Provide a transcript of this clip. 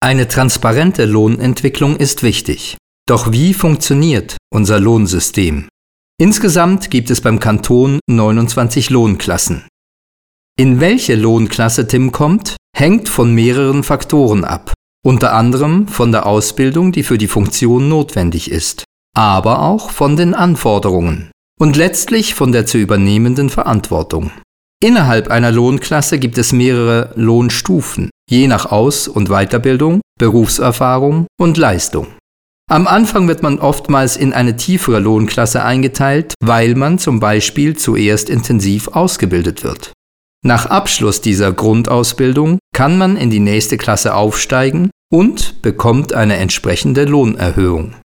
Eine transparente Lohnentwicklung ist wichtig. Doch wie funktioniert unser Lohnsystem? Insgesamt gibt es beim Kanton 29 Lohnklassen. In welche Lohnklasse Tim kommt, hängt von mehreren Faktoren ab. Unter anderem von der Ausbildung, die für die Funktion notwendig ist, aber auch von den Anforderungen und letztlich von der zu übernehmenden Verantwortung. Innerhalb einer Lohnklasse gibt es mehrere Lohnstufen, je nach Aus- und Weiterbildung, Berufserfahrung und Leistung. Am Anfang wird man oftmals in eine tiefere Lohnklasse eingeteilt, weil man zum Beispiel zuerst intensiv ausgebildet wird. Nach Abschluss dieser Grundausbildung kann man in die nächste Klasse aufsteigen und bekommt eine entsprechende Lohnerhöhung.